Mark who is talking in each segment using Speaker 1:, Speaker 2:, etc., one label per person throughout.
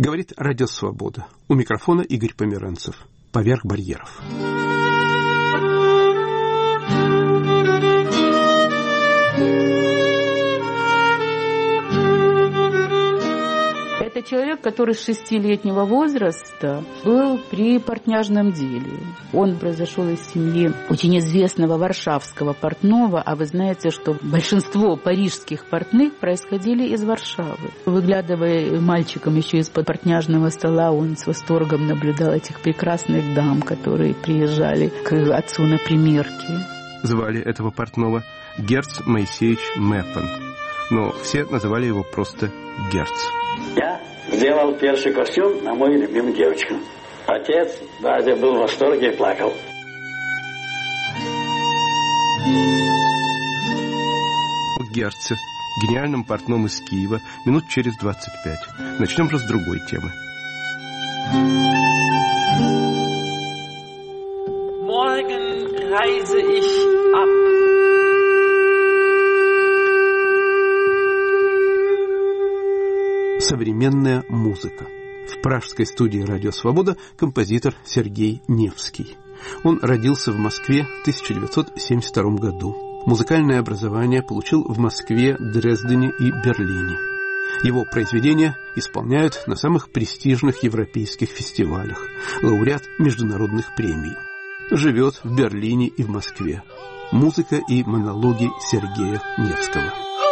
Speaker 1: Говорит Радио Свобода. У микрофона Игорь Померанцев. Поверх барьеров.
Speaker 2: Это человек, который с 6-летнего возраста был при портняжном деле. Он произошел из семьи очень известного варшавского портного, а вы знаете, что большинство парижских портных происходили из Варшавы. Выглядывая мальчиком еще из-под портняжного стола, он с восторгом наблюдал этих прекрасных дам, которые приезжали к отцу на примерки.
Speaker 1: Звали этого портного Герц Моисеевич Меппен, но все называли его просто Герц.
Speaker 3: Я сделал первый костюм на мою любимую девочку. Отец даже был в восторге и плакал.
Speaker 1: О Герце, гениальном портном из Киева, минут через 25. Начнем же с другой темы.
Speaker 4: Morgen reise ich ab.
Speaker 1: Современная музыка. В пражской студии «Радио Свобода» композитор Сергей Невский. Он родился в Москве в 1972 году. Музыкальное образование получил в Москве, Дрездене и Берлине. Его произведения исполняют на самых престижных европейских фестивалях. Лауреат международных премий. Живет в Берлине и в Москве. Музыка и монологи Сергея Невского.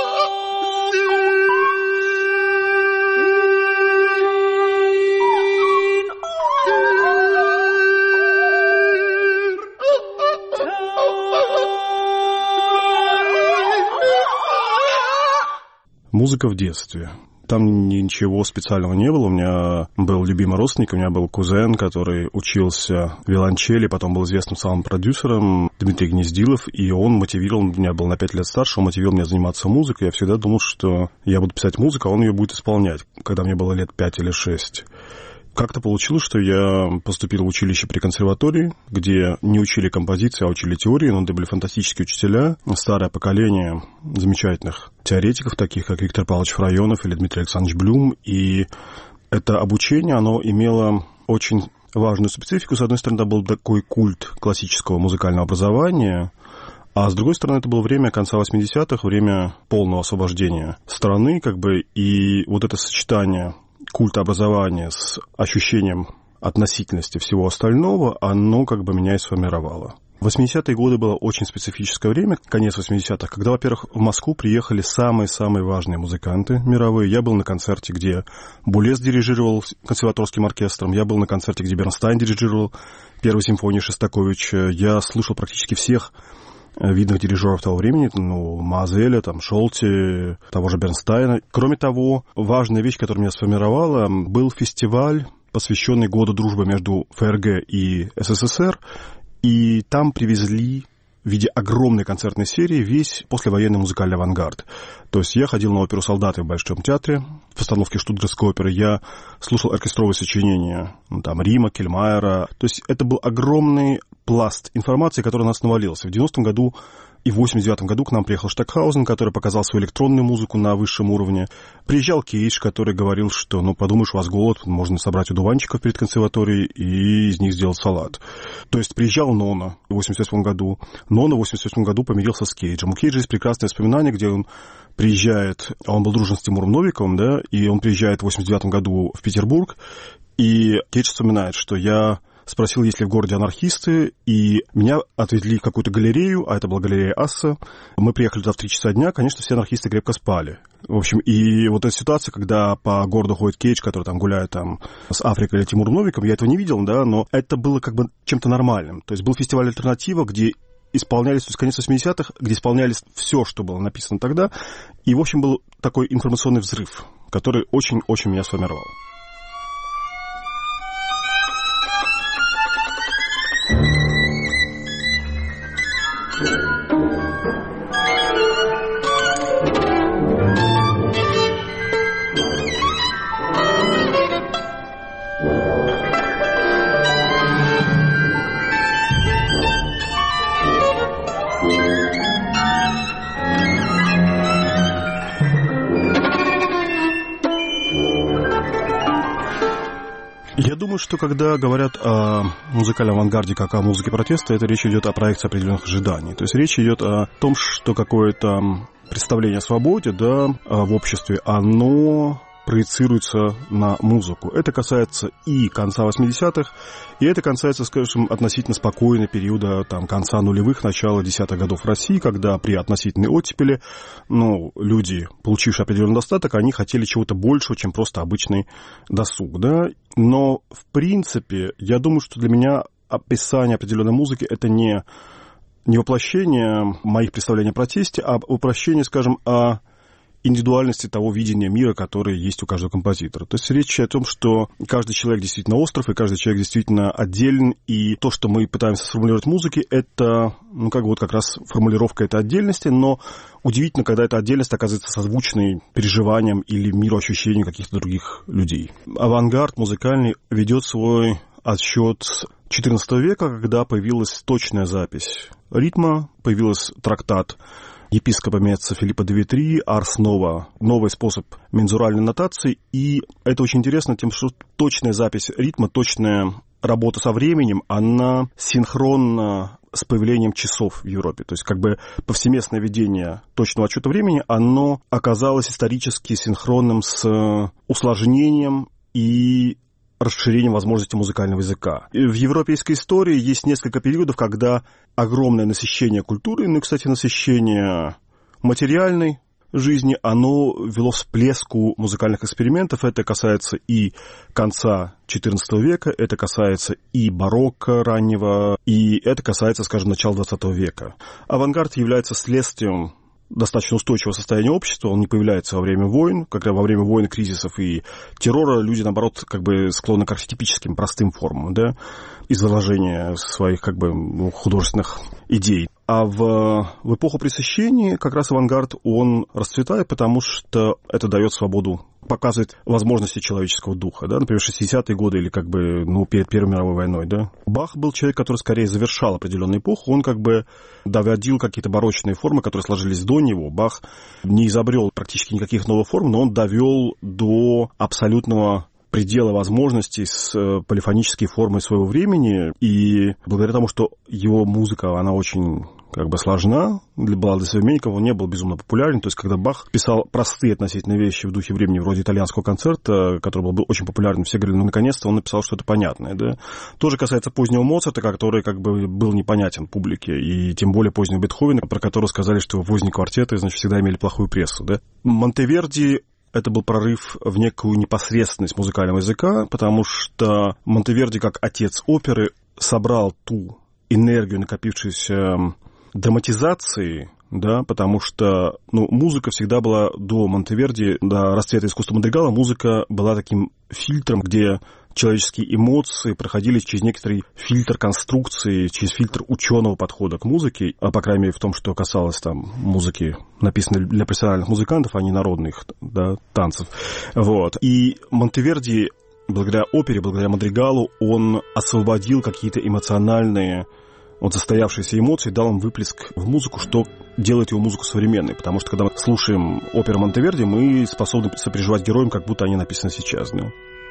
Speaker 5: Музыка в детстве. Там ничего специального не было. У меня был любимый родственник, у меня был кузен, который учился виолончели, потом был известным саунд-продюсером, Дмитрий Гнездилов, и он мотивировал, меня был на 5 лет старше, он мотивировал меня заниматься музыкой. Я всегда думал, что я буду писать музыку, а он ее будет исполнять, когда мне было лет 5 или 6. Как-то получилось, что я поступил в училище при консерватории, где не учили композиции, а учили теории, но это были фантастические учителя, старое поколение замечательных теоретиков, таких как Виктор Павлович Фрайонов или Дмитрий Александрович Блюм. И это обучение, оно имело очень важную специфику. С одной стороны, это был такой культ классического музыкального образования, а с другой стороны, это было время конца 80-х, время полного освобождения страны, и вот это сочетание культа образования с ощущением относительности всего остального, оно меня и сформировало. 80-е годы было очень специфическое время, конец 80-х, когда, во-первых, в Москву приехали самые-самые важные музыканты мировые. Я был на концерте, где Булес дирижировал консерваторским оркестром, я был на концерте, где Бернстайн дирижировал первую симфонию Шостаковича, я слушал практически всех видных дирижеров того времени, Мазеля, Шолти, того же Бернстайна. Кроме того, важная вещь, которая меня сформировала, был фестиваль, посвященный Году дружбы между ФРГ и СССР, и там привезли в виде огромной концертной серии весь послевоенный музыкальный авангард. То есть я ходил на оперу «Солдаты» в Большом театре, в постановке Штутгарской оперы, я слушал оркестровые сочинения Рима, Кельмайера. То есть это был огромный пласт информации, который на нас навалился. В 90-м году и в 89-м году к нам приехал Штокхаузен, который показал свою электронную музыку на высшем уровне. Приезжал Кейдж, который говорил, что, подумаешь, у вас голод, можно собрать одуванчиков перед консерваторией и из них сделать салат. То есть приезжал Нона в 88-м году. Нона в 88-м году помирился с Кейджем. У Кейджа есть прекрасное воспоминание, где он приезжает, он был дружен с Тимуром Новиковым, и он приезжает в 89-м году в Петербург, и Кейдж вспоминает, что я спросил, есть ли в городе анархисты, и меня отвезли в какую-то галерею, а это была галерея Асса. Мы приехали туда в 3 часа дня, конечно, все анархисты крепко спали. В общем, и вот эта ситуация, когда по городу ходит Кейдж, который гуляет с Африкой или Тимуром Новиковым, я этого не видел, но это было чем-то нормальным. То есть был фестиваль «Альтернатива», где исполнялись, то есть конец 80-х, где исполнялись все, что было написано тогда. И, в общем, был такой информационный взрыв, который очень-очень меня сформировал. Я думаю, что когда говорят о музыкальном авангарде как о музыке протеста, это речь идет о проекции определенных ожиданий. То есть речь идет о том, что какое-то представление о свободе, да, в обществе, оно проецируется на музыку. Это касается и конца 80-х, и это касается, скажем, относительно спокойного периода конца нулевых, начала десятых годов в России, когда при относительной оттепели люди, получившие определенный достаток, они хотели чего-то большего, чем просто обычный досуг. Да? Но, в принципе, я думаю, что для меня описание определенной музыки – это не воплощение моих представлений о протесте, а воплощение, скажем, о индивидуальности того видения мира, которое есть у каждого композитора. То есть речь о том, что каждый человек действительно остров, и каждый человек действительно отделен, и то, что мы пытаемся сформулировать в музыке, это, как раз формулировка этой отдельности, но удивительно, когда эта отдельность оказывается созвучной переживаниям или мироощущению каких-то других людей. Авангард музыкальный ведет свой отсчет с XIV века, когда появилась точная запись ритма, появился трактат епископа Меца Филиппа де Витри, Арс Нова, новый способ мензуральной нотации, и это очень интересно тем, что точная запись ритма, точная работа со временем, она синхронна с появлением часов в Европе. То есть повсеместное ведение точного отсчета времени, оно оказалось исторически синхронным с усложнением и расширением возможностей музыкального языка. И в европейской истории есть несколько периодов, когда огромное насыщение культуры, кстати, насыщение материальной жизни, оно вело к всплеску музыкальных экспериментов. Это касается и конца XIV века, это касается и барокко раннего, и это касается, скажем, начала XX века. Авангард является следствием достаточно устойчивого состояния общества, он не появляется во время войн, когда во время войн, кризисов и террора люди, наоборот, склонны к архетипическим, простым формам, да, изложения своих, художественных идей. А в эпоху Пресыщения как раз авангард, он расцветает, потому что это дает свободу, показывает возможности человеческого духа, да, например, 60-е годы или перед Первой мировой войной, да. Бах был человек, который скорее завершал определенную эпоху, он доводил какие-то барочные формы, которые сложились до него. Бах не изобрел практически никаких новых форм, но он довел до абсолютного предела возможностей с полифонической формой своего времени, и благодаря тому, что его музыка, она очень сложна была для современников, он не был безумно популярен. То есть, когда Бах писал простые относительно вещи в духе времени, вроде итальянского концерта, который был очень популярен, все говорили, наконец-то он написал что-то понятное. Да? То же касается позднего Моцарта, который был непонятен публике, и тем более позднего Бетховена, про которого сказали, что поздние квартеты, всегда имели плохую прессу. Да? Монтеверди — это был прорыв в некую непосредственность музыкального языка, потому что Монтеверди, как отец оперы, собрал ту энергию, накопившуюся драматизации, да, потому что музыка всегда была до Монтеверди, до расцвета искусства мадригала, музыка была таким фильтром, где человеческие эмоции проходили через некоторый фильтр конструкции, через фильтр ученого подхода к музыке, а по крайней мере в том, что касалось музыки, написанной для профессиональных музыкантов, а не народных, да, танцев. Вот. И Монтеверди, благодаря опере, благодаря мадригалу, он освободил какие-то эмоциональные застоявшиеся эмоции, дал им выплеск в музыку, что делает его музыку современной. Потому что, когда мы слушаем оперу Монтеверди, мы способны сопереживать героям, как будто они написаны сейчас. Да?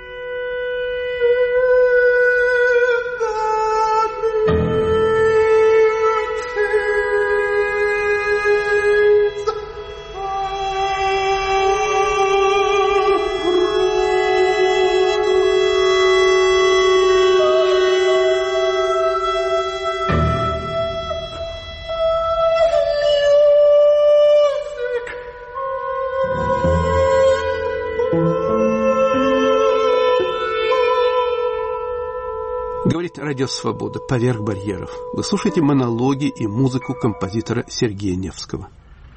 Speaker 1: Радио «Свобода. Поверх барьеров». Вы слушаете монологи и музыку композитора Сергея Невского.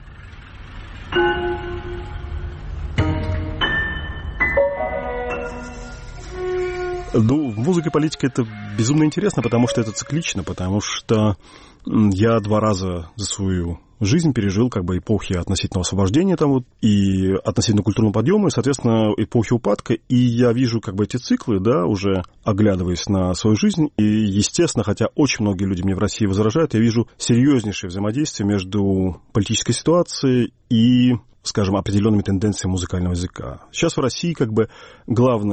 Speaker 5: Музыка и политика — это безумно интересно, потому что это циклично, потому что я 2 раза за свою жизнь пережил эпохи относительного освобождения и относительно культурного подъема, и, соответственно, эпохи упадка. И я вижу эти циклы, да, уже оглядываясь на свою жизнь. И, естественно, хотя очень многие люди мне в России возражают, я вижу серьезнейшее взаимодействие между политической ситуацией и, скажем, определенными тенденциями музыкального языка. Сейчас в России главное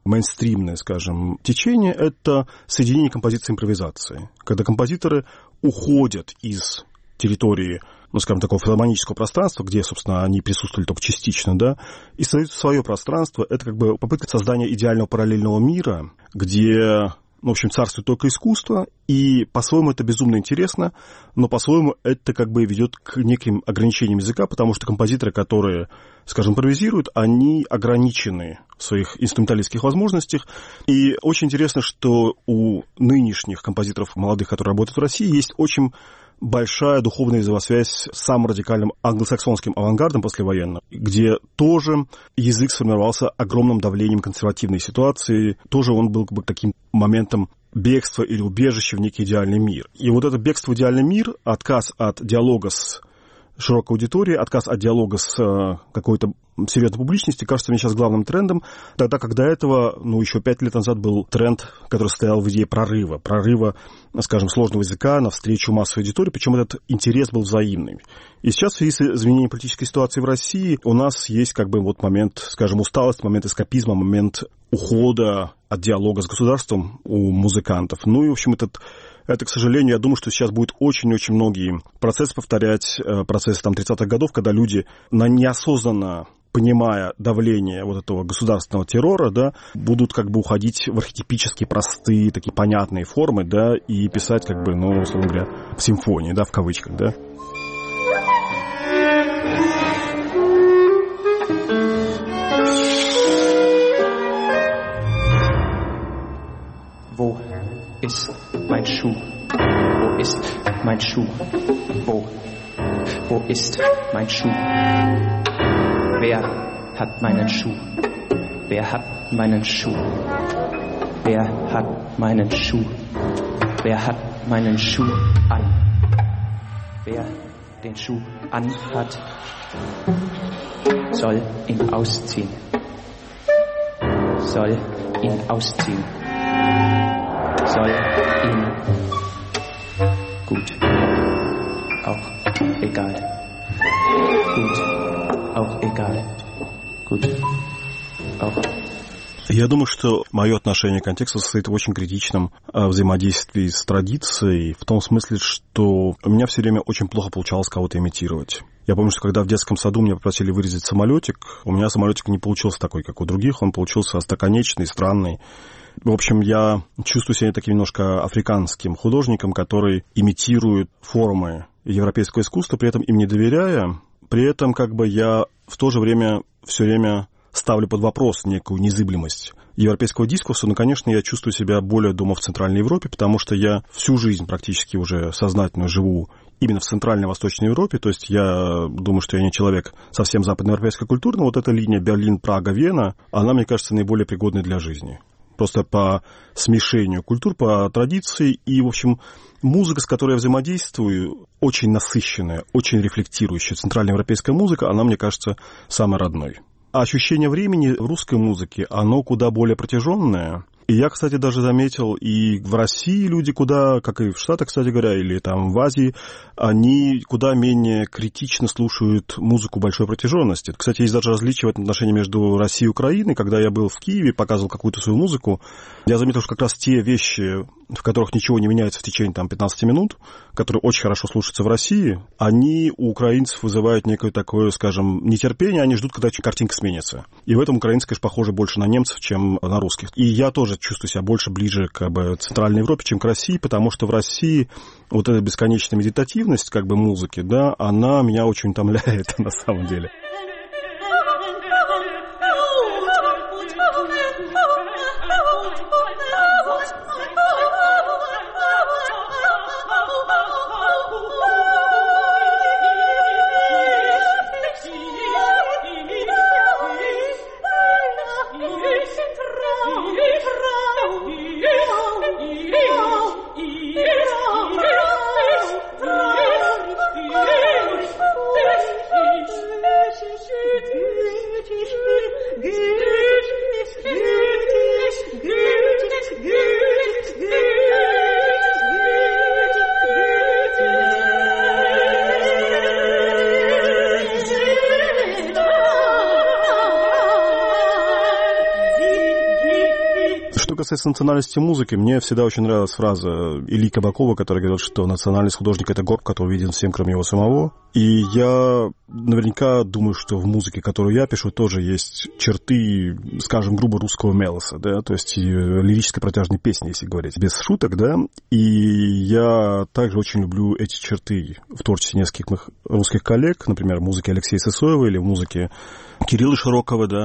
Speaker 5: мейнстримное, скажем, течение — это соединение композиции и импровизации. Когда композиторы уходят из территории, ну, скажем, такого филармонического пространства, где, собственно, они присутствовали только частично, да, и создают свое пространство. Это как бы попытка создания идеального параллельного мира, где, ну, в общем, царствует только искусство, и по-своему это безумно интересно, но по-своему это как бы ведет к неким ограничениям языка, потому что композиторы, которые, скажем, импровизируют, они ограничены в своих инструменталистских возможностях. И очень интересно, что у нынешних композиторов молодых, которые работают в России, есть очень большая духовная взаимосвязь с самым радикальным англосаксонским авангардом послевоенным, где тоже язык сформировался огромным давлением консервативной ситуации. Тоже он был как бы таким моментом бегства или убежища в некий идеальный мир. И вот это бегство в идеальный мир, отказ от диалога с широкой аудиторией, отказ от диалога с какой-то серьезной публичности, кажется мне сейчас главным трендом, тогда как до этого, ну, еще 5 лет назад был тренд, который состоял в идее прорыва, скажем, сложного языка навстречу массовой аудитории, причем этот интерес был взаимный. И сейчас в связи с изменением политической ситуации в России у нас есть как бы вот момент, скажем, усталости, момент эскапизма, момент ухода от диалога с государством у музыкантов. Ну и, в общем, это, к сожалению, я думаю, что сейчас будет очень-очень многие процессы повторять, процессы там 30-х годов, когда люди неосознанно, понимая давление вот этого государственного террора, да, будут как бы уходить в архетипические, простые, такие понятные формы, да, и писать как бы, ну, условно говоря, симфонии, да, в кавычках, да.
Speaker 6: Wo ist mein Schuh? Wo ist mein Schuh? Wo ist mein Schuh? Wer hat meinen Schuh? Wer hat meinen Schuh? Wer hat meinen Schuh? Wer hat meinen Schuh an? Wer den Schuh anhat, soll ihn ausziehen. Soll ihn ausziehen. Soll ihn gut, auch egal. Gut, auch egal. Gut, auch.
Speaker 5: Я думаю, что мое отношение к контексту состоит в очень критичном взаимодействии с традицией, в том смысле, что у меня все время очень плохо получалось кого-то имитировать. Я помню, что когда в детском саду меня попросили вырезать самолетик, у меня самолетик не получился такой, как у других, он получился остроконечный, странный. В общем, я чувствую себя таким немножко африканским художником, который имитирует формы европейского искусства, при этом им не доверяя. При этом как бы я в то же время все время ставлю под вопрос некую незыблемость европейского дискурса, но, конечно, я чувствую себя более дома в Центральной Европе, потому что я всю жизнь практически уже сознательно живу именно в Центральной и Восточной Европе, то есть я думаю, что я не человек совсем западноевропейской культуры, но вот эта линия Берлин, Прага, Вена, она, мне кажется, наиболее пригодной для жизни. Просто по смешению культур, по традиции. И, в общем, музыка, с которой я взаимодействую, очень насыщенная, очень рефлектирующая центральноевропейская музыка, она, мне кажется, самой родной. А ощущение времени в русской музыке, оно куда более протяженное. И я, кстати, даже заметил, и в России люди куда, как и в Штатах, кстати говоря, или там в Азии, они куда менее критично слушают музыку большой протяженности. Кстати, есть даже различия в этом отношении между Россией и Украиной. Когда я был в Киеве, показывал какую-то свою музыку, я заметил, что как раз те вещи, в которых ничего не меняется в течение там 15 минут, которые очень хорошо слушаются в России, они у украинцев вызывают некое такое, скажем, нетерпение, они ждут, когда картинка сменится. И в этом украинцы, конечно, похожи больше на немцев, чем на русских. И я тоже чувствую себя больше ближе к Центральной Европе, чем к России, потому что в России вот эта бесконечная медитативность как бы музыки, да, она меня очень утомляет на самом деле. Что касается национальности музыки, мне всегда очень нравилась фраза Ильи Кабакова, который говорит, что национальность художника — это горб, который виден всем, кроме его самого. И я наверняка думаю, что в музыке, которую я пишу, тоже есть черты, скажем, грубо русского мелоса, да, то есть лирической протяжной песни, если говорить, без шуток, да. И я также очень люблю эти черты в творчестве нескольких моих русских коллег, например, в музыке Алексея Сысоева или в музыке Кирилла Широкова, да.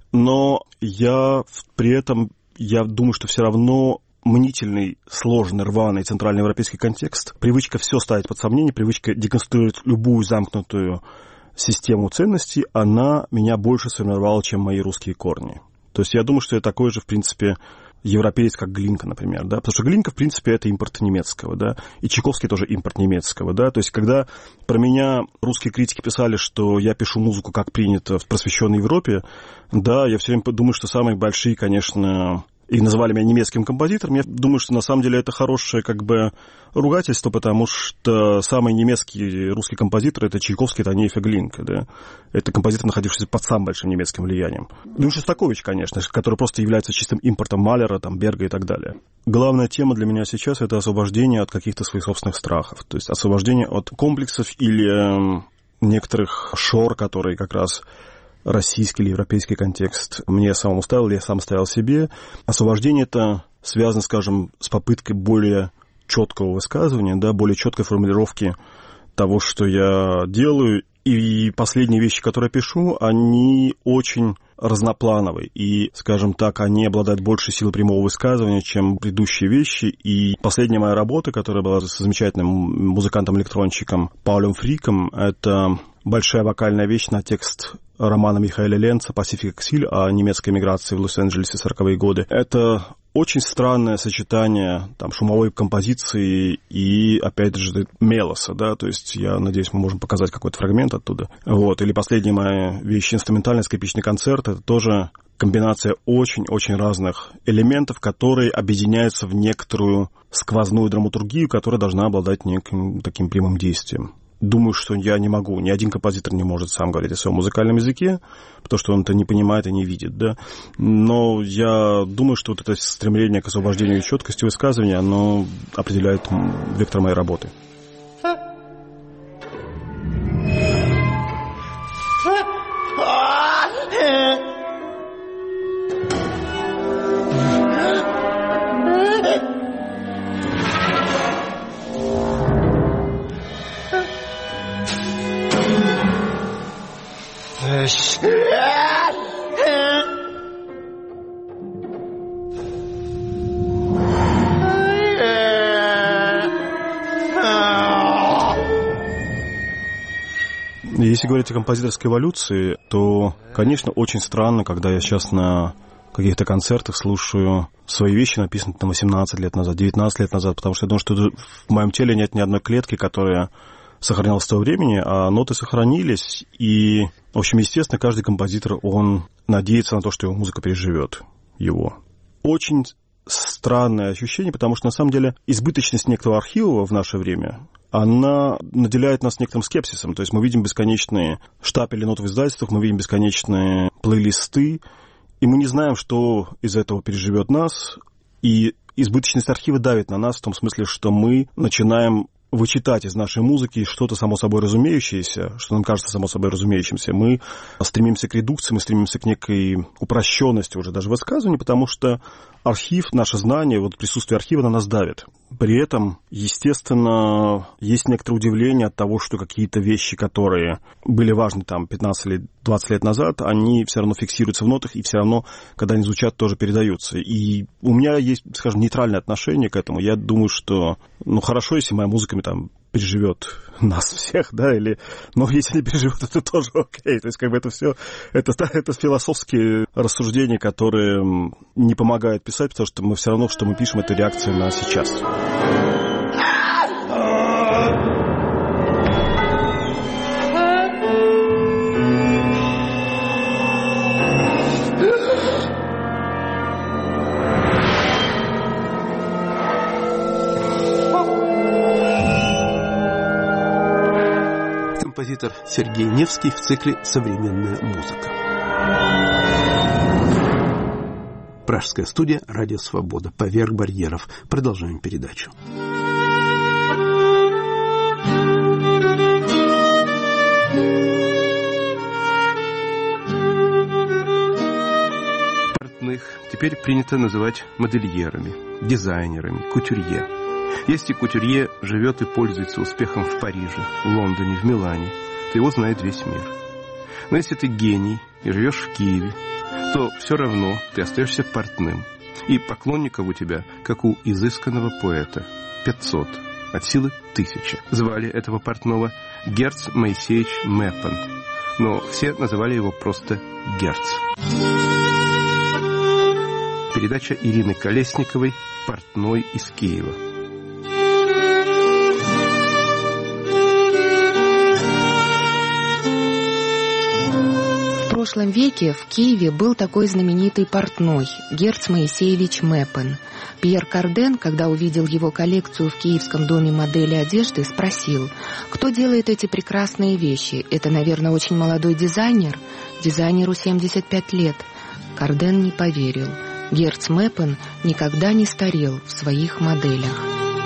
Speaker 5: Но я при этом, я думаю, что все равно мнительный, сложный, рваный центральноевропейский контекст, привычка все ставить под сомнение, привычка деконструировать любую замкнутую систему ценностей, она меня больше сформировала, чем мои русские корни. То есть я думаю, что я такой же, в принципе, европеец, как Глинка, например, да, потому что Глинка, в принципе, это импорт немецкого, да, и Чайковский тоже импорт немецкого, да, то есть когда про меня русские критики писали, что я пишу музыку, как принято в просвещенной Европе, да, я все время думаю, что самые большие, конечно, и называли меня немецким композитором, я думаю, что на самом деле это хорошее как бы ругательство, потому что самый немецкий русский композитор — это Чайковский, это Танеев и Глинка, да. Это композитор, находившийся под самым большим немецким влиянием. Ну и Шостакович, конечно, который просто является чистым импортом Малера, там, Берга и так далее. Главная тема для меня сейчас — это освобождение от каких-то своих собственных страхов, то есть освобождение от комплексов или некоторых шор, которые как раз российский или европейский контекст мне самому ставил, или я сам ставил себе. Освобождение это связано, скажем, с попыткой более четкого высказывания, да, более четкой формулировки того, что я делаю. И последние вещи, которые я пишу, они очень разноплановые. И, скажем так, они обладают большей силой прямого высказывания, чем предыдущие вещи. И последняя моя работа, которая была с замечательным музыкантом-электронщиком Паулем Фриком, это большая вокальная вещь на текст романа Михаэля Ленца «Pacific Exile» о немецкой эмиграции в Лос-Анджелесе в 40-е годы. Это очень странное сочетание там, шумовой композиции и, опять же, мелоса, да, то есть я надеюсь, мы можем показать какой-то фрагмент оттуда. Вот. Или последняя моя вещь, инструментальный скрипичный концерт, это тоже комбинация очень-очень разных элементов, которые объединяются в некоторую сквозную драматургию, которая должна обладать неким таким прямым действием. Думаю, что я не могу, ни один композитор не может сам говорить о своем музыкальном языке, потому что он это не понимает и не видит, да. Но я думаю, что вот это стремление к освобождению и четкости высказывания, оно определяет вектор моей работы. Если говорить о композиторской эволюции, то, конечно, очень странно, когда я сейчас на каких-то концертах слушаю свои вещи, написанные там 18 лет назад, 19 лет назад, потому что я думаю, что в моем теле нет ни одной клетки, которая сохранялась с того времени, а ноты сохранились, и, в общем, естественно, каждый композитор, он надеется на то, что его музыка переживет его. Очень странное ощущение, потому что, на самом деле, избыточность некоторого архива в наше время, она наделяет нас некоторым скепсисом. То есть мы видим бесконечные штапели нот в издательствах, мы видим бесконечные плейлисты, и мы не знаем, что из этого переживет нас, и избыточность архива давит на нас в том смысле, что мы начинаем вычитать из нашей музыки что-то само собой разумеющееся, что нам кажется само собой разумеющимся. Мы стремимся к редукции, мы стремимся к некой упрощенности уже даже высказывания, потому что архив, наше знание, вот присутствие архива на нас давит. При этом, естественно, есть некоторое удивление от того, что какие-то вещи, которые были важны там 15 или 20 лет назад, они все равно фиксируются в нотах и все равно, когда они звучат, тоже передаются. И у меня есть, скажем, нейтральное отношение к этому. Я думаю, что, хорошо, если моя музыка там переживет нас всех, да, или, но если не переживет, это тоже окей. То есть, как бы это все, это философские рассуждения, которые не помогают писать, потому что мы все равно, что мы пишем, это реакция на сейчас.
Speaker 1: Композитор Сергей Невский в цикле «Современная музыка». Пражская студия «Радио Свобода». «Поверх барьеров». Продолжаем передачу. Портных теперь принято называть модельерами, дизайнерами, кутюрье. Если кутюрье живет и пользуется успехом в Париже, в Лондоне, в Милане, то его знает весь мир. Но если ты гений и живешь в Киеве, то все равно ты остаешься портным. И поклонников у тебя, как у изысканного поэта, 500, от силы 1000. Звали этого портного Герц Моисеевич Меппен, но все называли его просто Герц. Передача Ирины Колесниковой «Портной из Киева».
Speaker 7: В прошлом веке в Киеве был такой знаменитый портной Герц Моисеевич Меппен. Пьер Карден, когда увидел его коллекцию в Киевском доме модели одежды, спросил: кто делает эти прекрасные вещи? Это, наверное, очень молодой дизайнер. Дизайнеру 75 лет. Карден не поверил. Герц Меппен никогда не старел в своих моделях.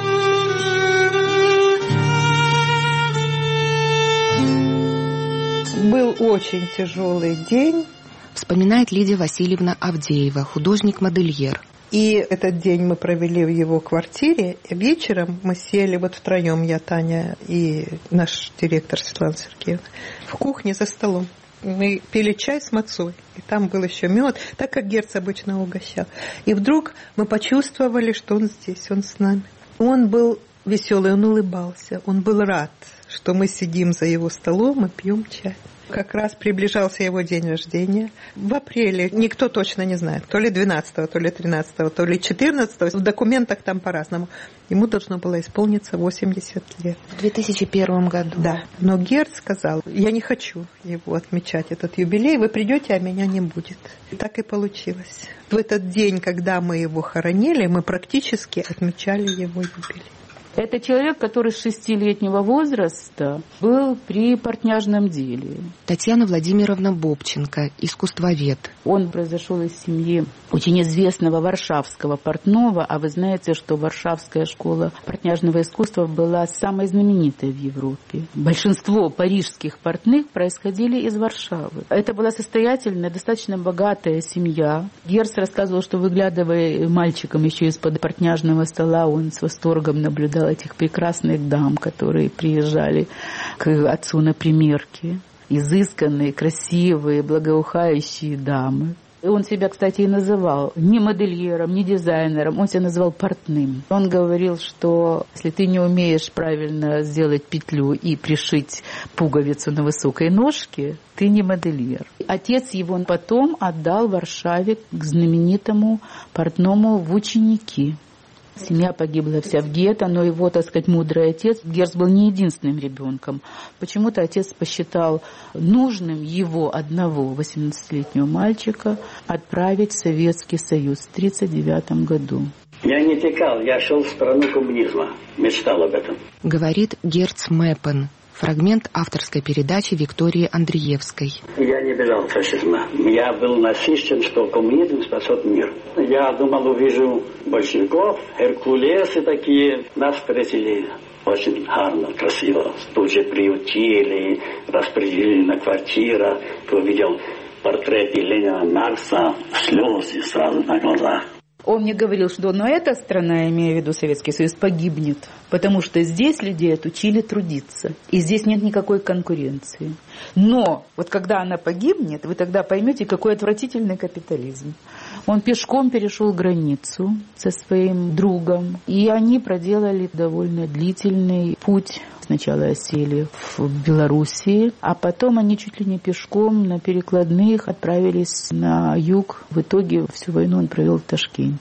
Speaker 8: Был очень тяжелый день,
Speaker 7: вспоминает Лидия Васильевна Авдеева, художник-модельер.
Speaker 8: И этот день мы провели в его квартире. Вечером мы сели вот втроем, я, Таня и наш директор Светлана Сергеевна, в кухне за столом. Мы пили чай с мацой, и там был еще мед, так как Герц обычно угощал. И вдруг мы почувствовали, что он здесь, он с нами. Он был веселый, он улыбался, он был рад, что мы сидим за его столом и пьем чай. Как раз приближался его день рождения. В апреле, никто точно не знает, то ли 12-го, то ли 13-го, то ли 14-го. В документах там по-разному. Ему должно было исполниться 80 лет.
Speaker 7: В 2001 году.
Speaker 8: Да. Но Герц сказал: я не хочу его отмечать, этот юбилей. Вы придете, а меня не будет. И так и получилось. В этот день, когда мы его хоронили, мы практически отмечали его юбилей.
Speaker 2: Это человек, который с 6-летнего возраста был при портняжном деле.
Speaker 7: Татьяна Владимировна Бобченко, искусствовед.
Speaker 2: Он произошел из семьи очень известного варшавского портного, а вы знаете, что Варшавская школа портняжного искусства была самой знаменитой в Европе. Большинство парижских портных происходили из Варшавы. Это была состоятельная, достаточно богатая семья. Герц рассказывал, что, выглядывая мальчиком еще из-под портняжного стола, он с восторгом наблюдал этих прекрасных дам, которые приезжали к отцу на примерки. Изысканные, красивые, благоухающие дамы. И он себя, кстати, и называл не модельером, не дизайнером, он себя называл портным. Он говорил, что если ты не умеешь правильно сделать петлю и пришить пуговицу на высокой ножке, ты не модельер. Отец его потом отдал Варшаве к знаменитому портному в ученики. Семья погибла вся в гетто, но его, так сказать, мудрый отец, Герц был не единственным ребенком. Почему-то отец посчитал нужным его одного 18-летнего мальчика отправить в Советский Союз в 1939 году.
Speaker 3: Я не текал, я шел в страну коммунизма, мечтал об этом.
Speaker 7: Говорит Герц Меппен. Фрагмент авторской передачи Виктории Андреевской.
Speaker 3: Я не бежал от фашизма. Я был насыщен, что коммунизм спасет мир. Я думал, увижу большевиков, Геркулесы такие. Нас встретили очень гарно, красиво. Тут же приютили, распределили на квартиру. Увидел портреты Ленина, Маркса, слезы сразу на глазах.
Speaker 2: Он мне говорил, что эта страна, имея в виду Советский Союз, погибнет, потому что здесь людей отучили трудиться, и здесь нет никакой конкуренции. Но вот когда она погибнет, вы тогда поймете, какой отвратительный капитализм. Он пешком перешел границу со своим другом, и они проделали довольно длительный путь. Сначала осели в Белоруссии, а потом они чуть ли не пешком на перекладных отправились на юг. В итоге всю войну он провел в Ташкенте.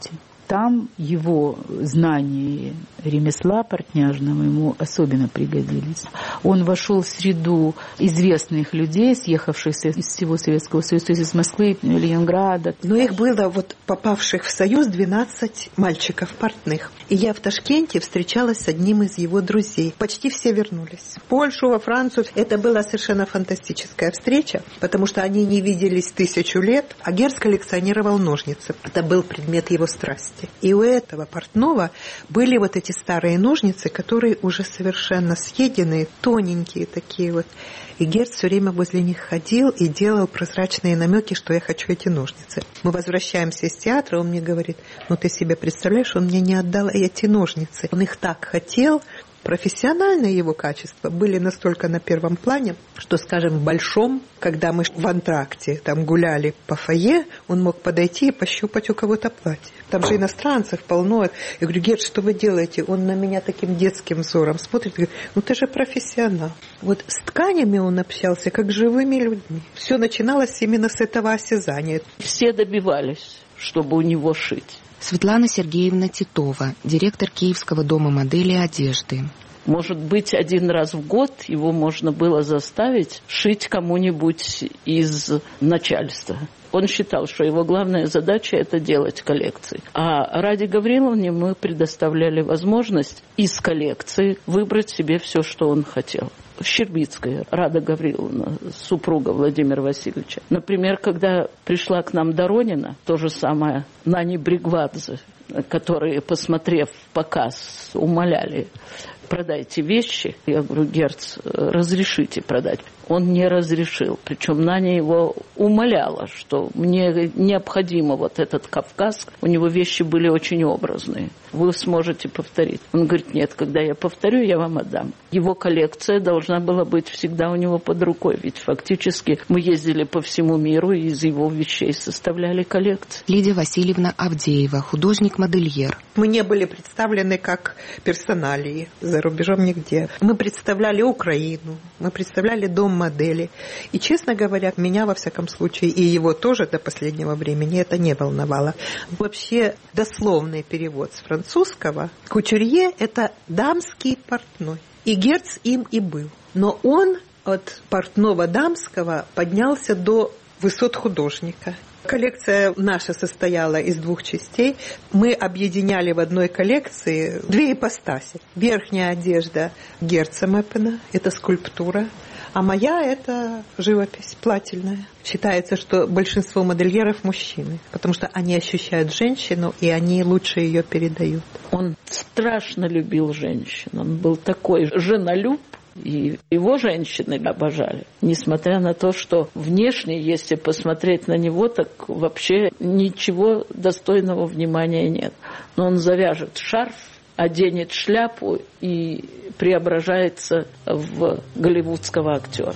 Speaker 2: Там его знания ремесла портняжного ему особенно пригодились. Он вошел в среду известных людей, съехавшихся из всего Советского Союза, из Москвы, Ленинграда.
Speaker 8: Но их было, вот попавших в Союз, 12 мальчиков портных. И я в Ташкенте встречалась с одним из его друзей. Почти все вернулись. В Польшу, во Францию. Это была совершенно фантастическая встреча, потому что они не виделись 1000 лет, а Герц коллекционировал ножницы. Это был предмет его страсти. И у этого портного были вот эти старые ножницы, которые уже совершенно съеденные, тоненькие такие вот. И Герц все время возле них ходил и делал прозрачные намеки, что я хочу эти ножницы. Мы возвращаемся из театра, он мне говорит: ну ты себе представляешь, он мне не отдал эти ножницы. Он их так хотел. Профессиональные его качества были настолько на первом плане, что, скажем, в Большом, когда мы в антракте там гуляли по фойе, он мог подойти и пощупать у кого-то платье. Там же иностранцев полно. Я говорю: Герц, что вы делаете? Он на меня таким детским взором смотрит и говорит: ну ты же профессионал. Вот с тканями он общался, как с живыми людьми. Все начиналось именно с этого осязания.
Speaker 4: Все добивались, чтобы у него шить.
Speaker 7: Светлана Сергеевна Титова, директор Киевского дома модели одежды.
Speaker 4: Может быть, 1 раз в год его можно было заставить шить кому-нибудь из начальства. Он считал, что его главная задача – это делать коллекции. А Раде Гавриловне мы предоставляли возможность из коллекции выбрать себе все, что он хотел. Щербицкая Рада Гавриловна, супруга Владимира Васильевича. Например, когда пришла к нам Доронина, то же самое Нани Бригвадзе, которые, посмотрев показ, умоляли: продайте вещи. Я говорю: Герц, разрешите продать. Он не разрешил. Причем Наня его умоляла, что мне необходимо вот этот Кавказ. У него вещи были очень образные. Вы сможете повторить. Он говорит: нет, когда я повторю, я вам отдам. Его коллекция должна была быть всегда у него под рукой. Ведь фактически мы ездили по всему миру и из его вещей составляли коллекции.
Speaker 7: Лидия Васильевна Авдеева, художник-модельер.
Speaker 8: Мы не были представлены как персоналии за рубежом нигде. Мы представляли Украину, мы представляли дом модели. И, честно говоря, меня, во всяком случае, и его тоже до последнего времени это не волновало. Вообще, дословный перевод с французского «кутюрье» – это дамский портной. И Герц им и был. Но он от портного дамского поднялся до высот художника. Коллекция наша состояла из 2 частей. Мы объединяли в одной коллекции 2 ипостаси. Верхняя одежда Герца Меппена – это скульптура, а моя – это живопись плательная. Считается, что большинство модельеров – мужчины, потому что они ощущают женщину, и они лучше ее передают.
Speaker 4: Он страшно любил женщин. Он был такой женолюб. И его женщины обожали. Несмотря на то, что внешне, если посмотреть на него, так вообще ничего достойного внимания нет. Но он завяжет шарф, оденет шляпу и преображается в голливудского актера.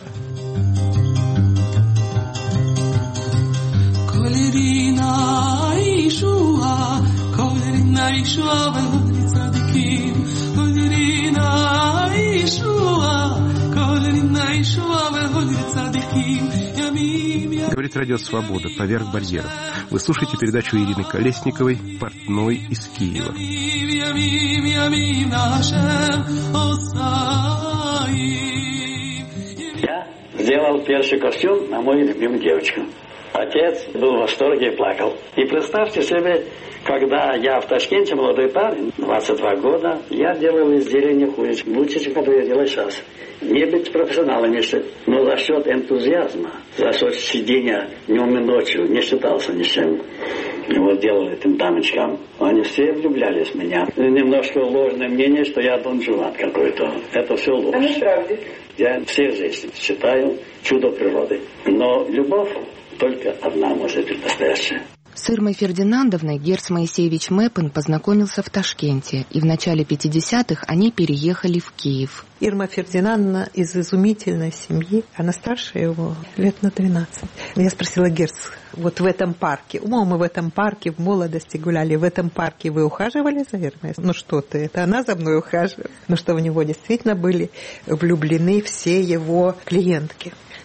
Speaker 1: Говорит Радио Свобода, «Поверх барьеров». Вы слушаете передачу Ирины Колесниковой «Портной из Киева».
Speaker 3: Я сделал первый костюм на мою любимую девочку. Отец был в восторге и плакал. И представьте себе, когда я в Ташкенте, молодой парень, 22 года, я делал изделия не хуже, лучше, чем я делаю сейчас. Не быть профессионалом еще, но за счет энтузиазма, за счет сидения днем и ночью, не считался ни с чем. Его делали этим дамочкам. Они все влюблялись в меня. Немножко ложное мнение, что я Дон Жуан какой-то. Это все ложь. А не правда? Я всех здесь считаю чудо природы. Но любовь только одна может быть настоящая.
Speaker 7: С Ирмой Фердинандовной Герц Моисеевич Меппен познакомился в Ташкенте, и в начале 50-х они переехали в Киев.
Speaker 8: Ирма Фердинандовна из изумительной семьи, она старше его лет на 12. Я спросила: Герц, вот в этом парке, мы в этом парке в молодости гуляли, в этом парке вы ухаживали за Ирмой? Ну что ты, это она за мной ухаживала. Ну что, в него действительно были влюблены все его клиентки.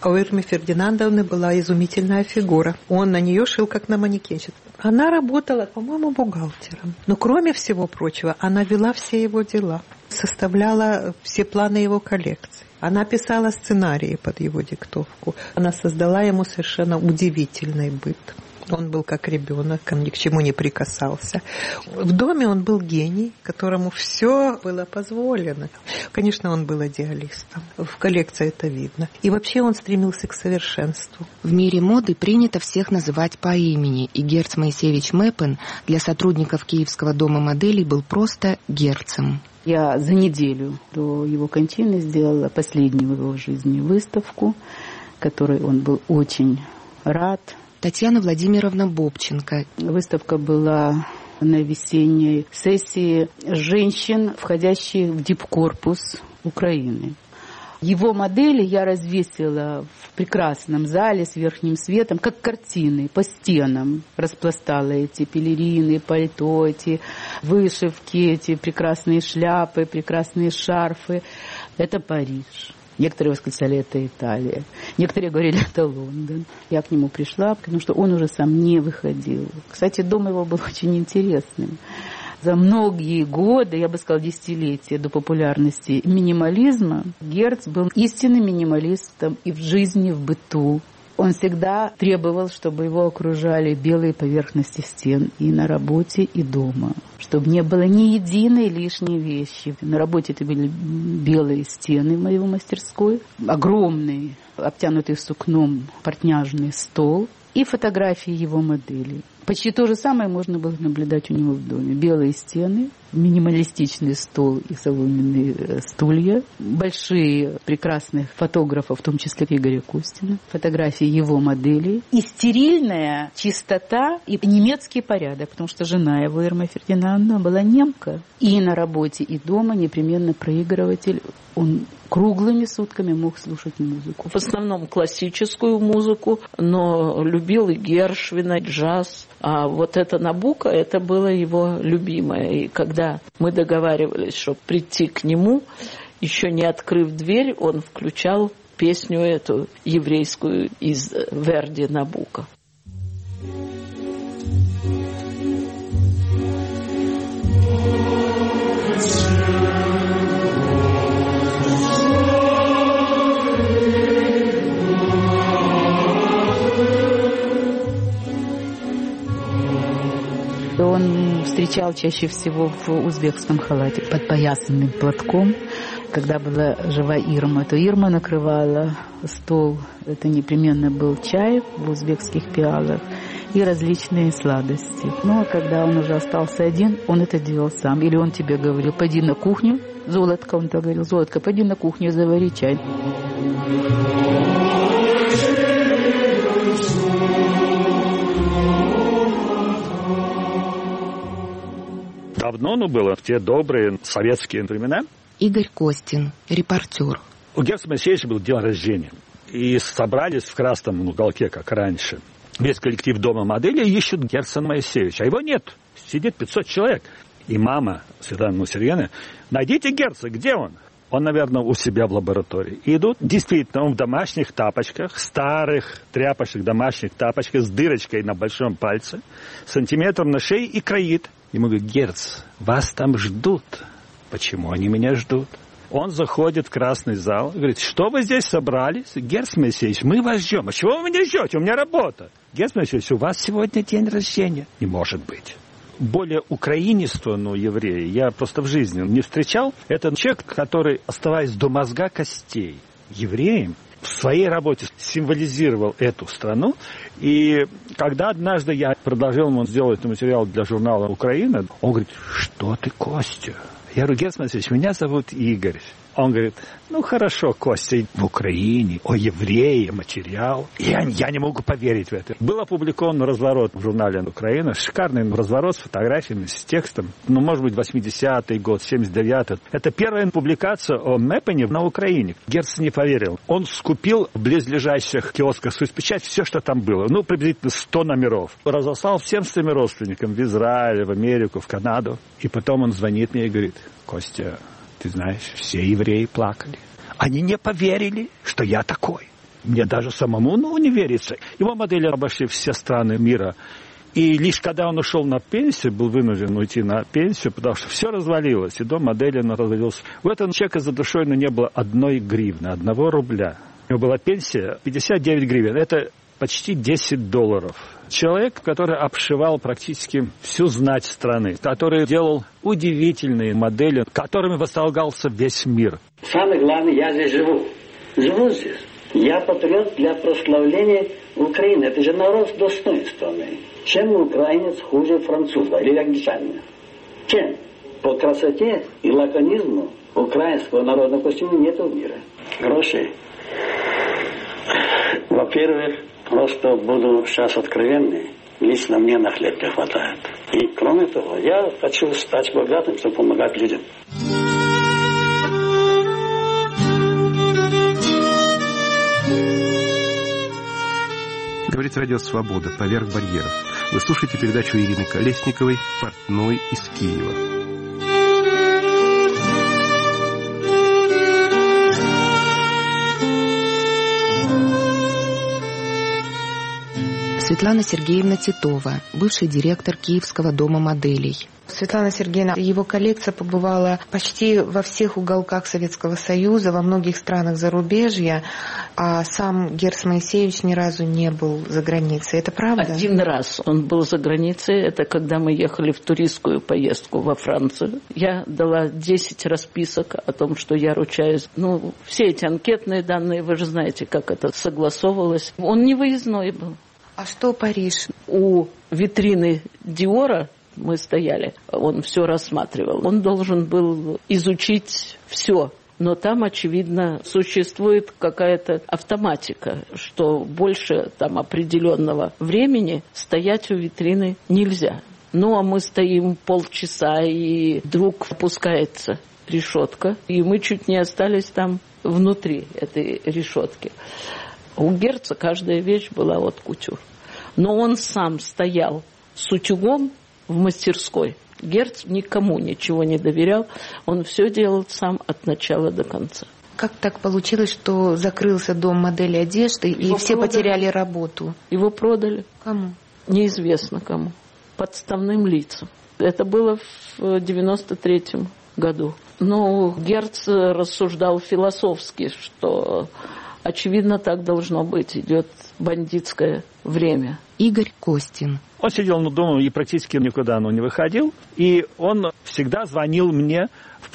Speaker 8: А у Ирмы Фердинандовны была изумительная фигура. Он на нее шил, как на манекенщице. Она работала, по-моему, бухгалтером. Но кроме всего прочего, она вела все его дела, составляла все планы его коллекции. Она писала сценарии под его диктовку. Она создала ему совершенно удивительный быт. Он был как ребенок, он ни к чему не прикасался. В доме он был гений, которому все было позволено. Конечно, он был идеалистом. В коллекции это видно. И вообще он стремился к совершенству.
Speaker 7: В мире моды принято всех называть по имени, и Герц Моисеевич Мэппен для сотрудников Киевского дома моделей был просто Герцем.
Speaker 2: Я за неделю до его кончины сделала последнюю в его жизни выставку, которой он был очень рад.
Speaker 7: Татьяна Владимировна Бобченко.
Speaker 2: Выставка была на весенней сессии женщин, входящих в дипкорпус Украины. Его модели я развесила в прекрасном зале с верхним светом, как картины, по стенам. Распластала эти пелерины, пальто, эти вышивки, эти прекрасные шляпы, прекрасные шарфы. Это Париж. Некоторые восклицали, это Италия. Некоторые говорили, это Лондон. Я к нему пришла, потому что он уже сам не выходил. Кстати, дом его был очень интересным. За многие годы, я бы сказала, десятилетия до популярности минимализма, Герц был истинным минималистом и в жизни, в быту. Он всегда требовал, чтобы его окружали белые поверхности стен и на работе, и дома. Чтобы не было ни единой лишней вещи. На работе это были белые стены в моей мастерской, огромный, обтянутый сукном портняжный стол и фотографии его моделей. Почти то же самое можно было наблюдать у него в доме. Белые стены, минималистичный стол и соломенные стулья, большие прекрасных фотографов, в том числе Игоря Костина, фотографии его моделей, и стерильная чистота и немецкий порядок, потому что жена его, Ирма Фердинандовна, была немка. И на работе, и дома непременно проигрыватель. Он круглыми сутками мог слушать музыку.
Speaker 4: В основном классическую музыку, но любил и Гершвина, и джаз. А вот это Набуко, это было его любимое. И когда мы договаривались, чтобы прийти к нему, еще не открыв дверь, он включал песню эту еврейскую из Верди Набуко.
Speaker 2: Он встречал чаще всего в узбекском халате, подпоясанным платком. Когда была жива Ирма, то Ирма накрывала стол. Это непременно был чай в узбекских пиалах и различные сладости. Ну, а когда он уже остался один, он это делал сам. Или он тебе говорил, пойди на кухню, Золотко, он так говорил, Золотко, пойди на кухню, завари чай.
Speaker 9: Давно было, в те добрые советские времена.
Speaker 7: Игорь Костин, репортер.
Speaker 9: У Герца Моисеевича был день рождения. И собрались в красном уголке, как раньше. Весь коллектив дома модели ищут Герца Моисеевича. А его нет. Сидит 500 человек. И мама Светлана Сергеевна, найдите Герца, где он? Он, наверное, у себя в лаборатории. И идут, действительно, он в домашних тапочках, старых тряпочных домашних тапочках с дырочкой на большом пальце, сантиметром на шее и кроит. Ему говорят, Герц, вас там ждут. Почему они меня ждут? Он заходит в красный зал, говорит, что вы здесь собрались? Герц Моисеевич, мы вас ждем. А чего вы меня ждете? У меня работа. Герц Моисеевич, у вас сегодня день рождения. Не может быть. Более украинистого еврея я просто в жизни не встречал. Это человек, который, оставаясь до мозга костей евреем, в своей работе символизировал эту страну. И когда однажды я предложил ему сделать материал для журнала «Украина», он говорит, что ты, Костя? Я говорю, Герц Моисеевич, меня зовут Игорь. Он говорит, ну хорошо, Костя, в Украине, о еврее, материал. Я не могу поверить в это. Был опубликован разворот в журнале «Украина», шикарный разворот с фотографиями, с текстом. Ну, может быть, 80-й год, 79-й. Это первая публикация о Мэппене на Украине. Герц не поверил. Он скупил в близлежащих киосках «Соцпечать» все, что там было. Ну, приблизительно 100 номеров. Разослал всем своим родственникам в Израиль, в Америку, в Канаду. И потом он звонит мне и говорит, Костя, ты знаешь, все евреи плакали. Они не поверили, что я такой. Мне даже самому не верится. Его модели обошли все страны мира. И лишь когда он ушел на пенсию, был вынужден уйти на пенсию, потому что все развалилось, и дом модели развалился. В этом человека за душой не было 1 гривны, 1 рубля. У него была пенсия 59 гривен. Это почти $10. Человек, который обшивал практически всю знать страны, который делал удивительные модели, которыми восторгался весь мир.
Speaker 3: Самое главное, я здесь живу. Живу здесь. Я патриот для прославления Украины. Это же народ с достоинством. Чем украинец хуже француза или англичанина? Чем? По красоте и лаконизму украинского народного костюма нет в мире. Гроши. Во-первых, просто буду сейчас откровенный. Лично мне на хлеб не хватает. И кроме того, я хочу стать богатым, чтобы помогать людям.
Speaker 1: Говорит радио «Свобода. Поверх барьеров». Вы слушаете передачу Ирины Колесниковой «Портной из Киева».
Speaker 7: Светлана Сергеевна Титова, бывший директор Киевского дома моделей. Светлана Сергеевна, его коллекция побывала почти во всех уголках Советского Союза, во многих странах зарубежья, а сам Герц Моисеевич ни разу не был за границей. Это правда?
Speaker 4: 1 раз он был за границей. Это когда мы ехали в туристскую поездку во Францию. Я дала 10 расписок о том, что я ручаюсь. Все эти анкетные данные, вы же знаете, как это согласовывалось. Он не выездной был.
Speaker 7: А что Париж?
Speaker 4: У витрины Диора мы стояли, он все рассматривал. Он должен был изучить все. Но там, очевидно, существует какая-то автоматика, что больше там определенного времени стоять у витрины нельзя. А мы стоим полчаса, и вдруг опускается решетка, и мы чуть не остались там внутри этой решетки. У Герца каждая вещь была от кутюр. Но он сам стоял с утюгом в мастерской. Герц никому ничего не доверял. Он все делал сам от начала до конца.
Speaker 7: Как так получилось, что закрылся дом модели одежды, и все потеряли работу?
Speaker 4: Его продали.
Speaker 7: Кому?
Speaker 4: Неизвестно кому. Подставным лицам. Это было в 93-м году. Герц рассуждал философски, что... Очевидно, так должно быть. Идет бандитское время.
Speaker 7: Игорь Костин.
Speaker 9: Он сидел дома и практически никуда не выходил. И он всегда звонил мне в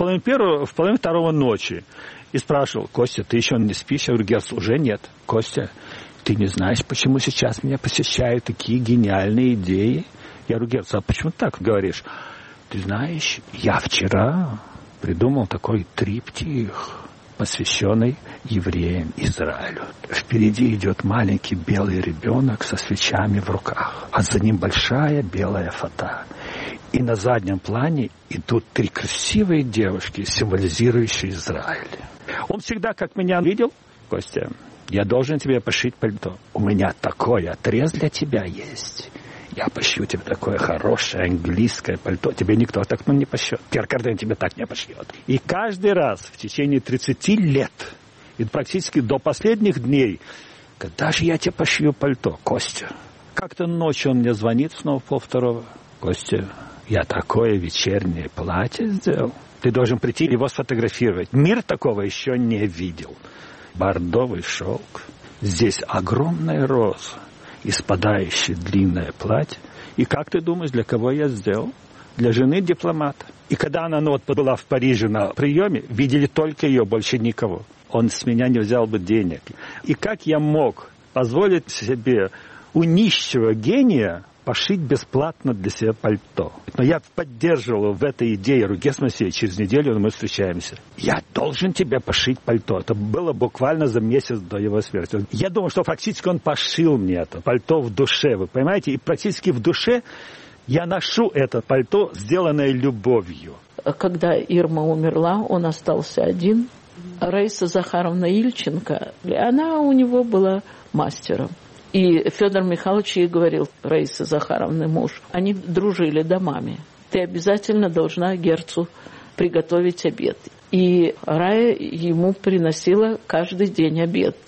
Speaker 9: 1:30 ночи. И спрашивал: Костя, ты еще не спишь? Я говорю: Герц, уже нет. Костя, ты не знаешь, почему сейчас меня посещают такие гениальные идеи? Я говорю: Герц, а почему так говоришь? Ты знаешь, я вчера придумал такой триптих, посвященный евреям Израилю. Впереди идет маленький белый ребенок со свечами в руках, а за ним большая белая фата. И на заднем плане идут 3 красивые девушки, символизирующие Израиль. Он всегда, как меня видел: Костя, я должен тебе пошить пальто. У меня такой отрез для тебя есть. Я пошью тебе такое хорошее английское пальто. Тебе никто так не пошьет. Пьер Карден тебе так не пошьет. И каждый раз в течение 30 лет, и практически до последних дней, когда же я тебе пошью пальто, Костя? Как-то ночью он мне звонит снова 1:30. Костя, я такое вечернее платье сделал. Ты должен прийти его сфотографировать. Мир такого еще не видел. Бордовый шелк. Здесь огромная роза. И спадающее длинное платье. И как ты думаешь, для кого я сделал? Для жены дипломата. И когда она была в Париже на приеме, видели только ее, больше никого. Он с меня не взял бы денег. И как я мог позволить себе у нищего гения пошить бесплатно для себя пальто? Но я поддерживал в этой идее Герц Моисеевич. Через неделю мы встречаемся. Я должен тебе пошить пальто. Это было буквально за месяц до его смерти. Я думал, что практически он пошил мне это пальто в душе. Вы понимаете? И практически в душе я ношу это пальто, сделанное любовью.
Speaker 4: Когда Ирма умерла, он остался один. Раиса Захаровна Ильченко, она у него была мастером. И Федор Михайлович ей говорил, Раиса Захаровна, муж, они дружили домами. Ты обязательно должна Герцу приготовить обед. И Рая ему приносила каждый день обед.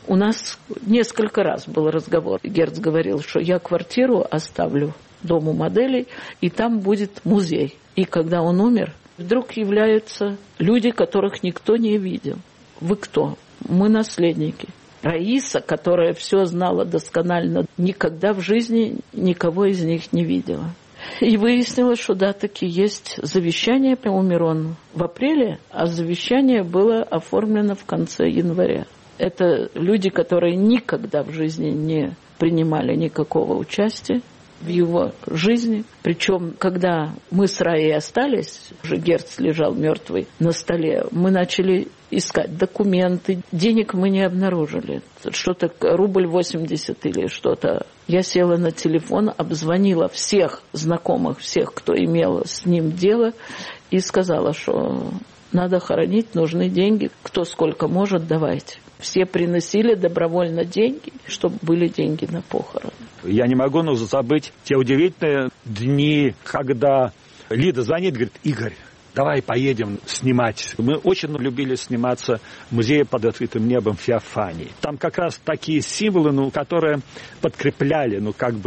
Speaker 4: У нас несколько раз был разговор. Герц говорил, что я квартиру оставлю Дому моделей, и там будет музей. И когда он умер, вдруг являются люди, которых никто не видел. Вы кто? Мы наследники. Раиса, которая все знала досконально, никогда в жизни никого из них не видела. И выяснилось, что да, таки есть завещание. Умер он в апреле, а завещание было оформлено в конце января. Это люди, которые никогда в жизни не принимали никакого участия в его жизни. Причем, когда мы с Раей остались, уже Герц лежал мертвый на столе, мы начали искать документы. Денег мы не обнаружили. Что-то рубль 80 или что-то. Я села на телефон, обзвонила всех знакомых, всех, кто имел с ним дело, и сказала, что надо хоронить, нужны деньги. Кто сколько может, давайте. Все приносили добровольно деньги, чтобы были деньги на похороны.
Speaker 9: Я не могу забыть те удивительные дни, когда Лида звонит, говорит: Игорь, давай поедем снимать. Мы очень любили сниматься в музее под открытым небом в Феофании. Там как раз такие символы, которые подкрепляли,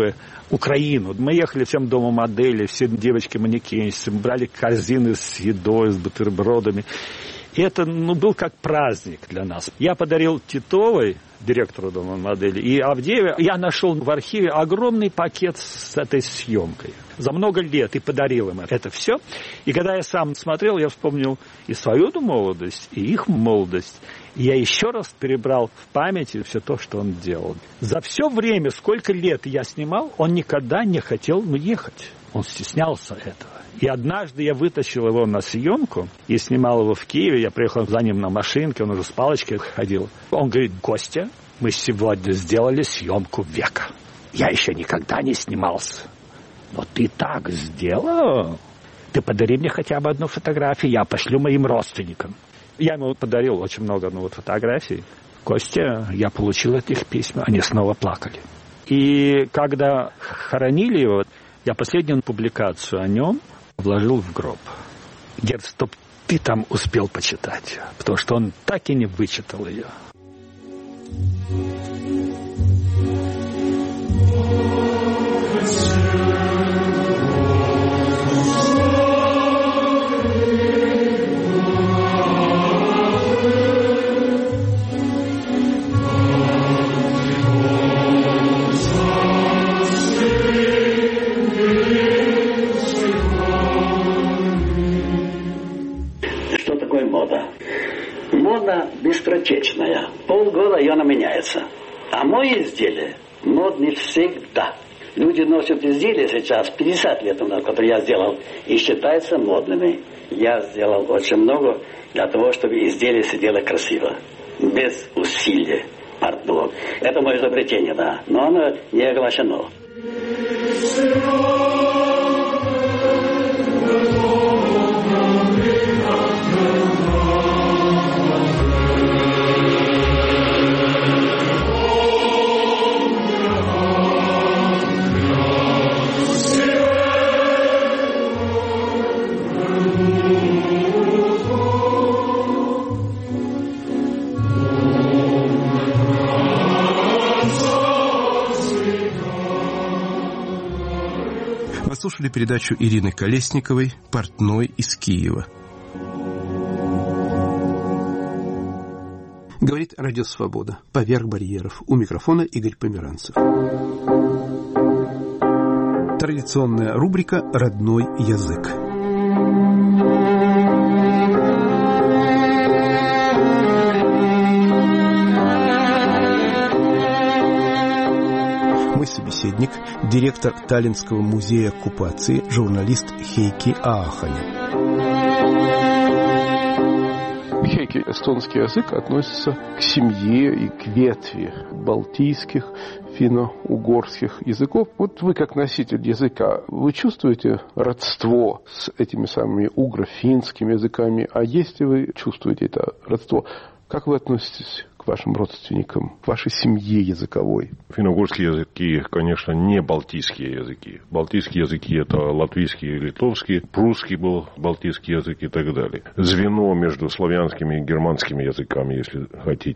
Speaker 9: Украину. Мы ехали всем Дому моделей, все девочки-манекенщицы, брали корзины с едой, с бутербродами. И это, был как праздник для нас. Я подарил Титовой, директору Дома моделей, и Авдеевой, я нашел в архиве огромный пакет с этой съемкой. За много лет и подарил им это все. И когда я сам смотрел, я вспомнил и свою молодость, и их молодость. И я еще раз перебрал в памяти все то, что он делал. За все время, сколько лет я снимал, он никогда не хотел ехать. Он стеснялся этого. И однажды я вытащил его на съемку и снимал его в Киеве. Я приехал за ним на машинке, он уже с палочкой ходил. Он говорит: Костя, мы сегодня сделали съемку века. Я еще никогда не снимался. Но ты так сделал. Ты подари мне хотя бы одну фотографию, я пошлю моим родственникам. Я ему подарил очень много фотографий. Костя, я получил от них письма, они снова плакали. И когда хоронили его, я последнюю публикацию о нем вложил в гроб. Герц, чтоб ты там успел почитать, потому что он так и не вычитал ее.
Speaker 3: Мода быстротечная. Полгода и она меняется. А мои изделия модны всегда. Люди носят изделия сейчас 50 лет назад, которые я сделал, и считаются модными. Я сделал очень много для того, чтобы изделие сидело красиво, без усилия портного. Это мое изобретение, да, но оно не оглашено.
Speaker 1: Слушали передачу Ирины Колесниковой «Портной из Киева». Говорит Радио Свобода. Поверх барьеров. У микрофона Игорь Померанцев. Традиционная рубрика «Родной язык». Мой собеседник – директор Таллинского музея оккупации, журналист Хейки Ааханя.
Speaker 10: Хейки, эстонский язык относится к семье и к ветви балтийских, финно-угорских языков. Вот вы, как носитель языка, вы чувствуете родство с этими самыми угро-финскими языками? А если вы чувствуете это родство, как вы относитесь к вашим родственникам, к вашей семье языковой?
Speaker 5: Финно-угорские языки, конечно, не балтийские языки. Балтийские языки – это латвийский и литовский, прусский был балтийский язык и так далее. Звено между славянскими и германскими языками, если хотите.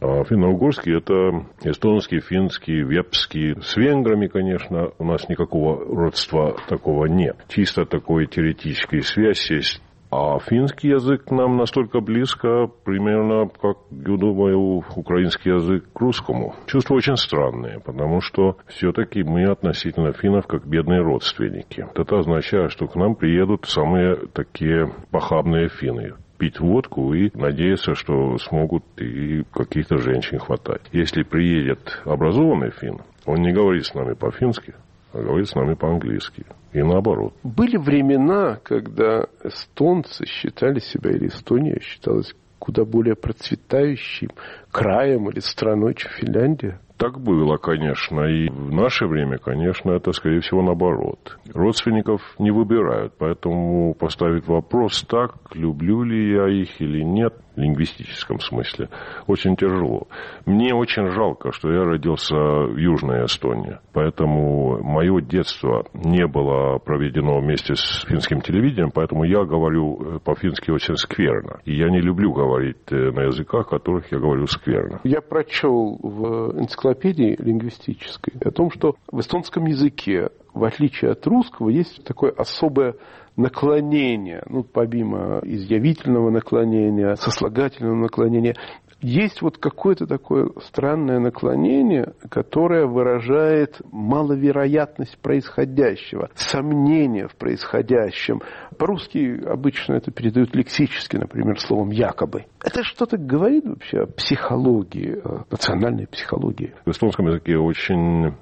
Speaker 11: А финно-угорский – это эстонский, финский, вепский. С венграми, конечно, у нас никакого родства такого нет. Чисто такой теоретической связь есть. А финский язык нам настолько близко, примерно, как, я думаю, украинский язык к русскому. Чувства очень странные, потому что все-таки мы относительно финнов как бедные родственники. Это означает, что к нам приедут самые такие похабные финны. Пить водку и надеяться, что смогут и каких-то женщин хватать. Если приедет образованный финн, он не говорит с нами по-фински, а говорит с нами по-английски. И наоборот.
Speaker 10: Были времена, когда эстонцы считали себя, или Эстония считалась куда более процветающим краем или страной, чем Финляндия.
Speaker 11: Так было, конечно. И в наше время, конечно, это, скорее всего, наоборот. Родственников не выбирают, поэтому поставить вопрос так, люблю ли я их или нет, в лингвистическом смысле, очень тяжело. Мне очень жалко, что я родился в Южной Эстонии, поэтому мое детство не было проведено вместе с финским телевидением, поэтому я говорю по-фински очень скверно. И я не люблю говорить на языках, которых я говорю скверно.
Speaker 10: Я прочел в энциклопедии лингвистической о том, что в эстонском языке, в отличие от русского, есть такое особое наклонение, помимо изъявительного наклонения, сослагательного наклонения, есть вот какое-то такое странное наклонение, которое выражает маловероятность происходящего, сомнение в происходящем. По-русски обычно это передают лексически, например, словом «якобы». Это что-то говорит вообще о психологии, о национальной психологии.
Speaker 11: В эстонском языке очень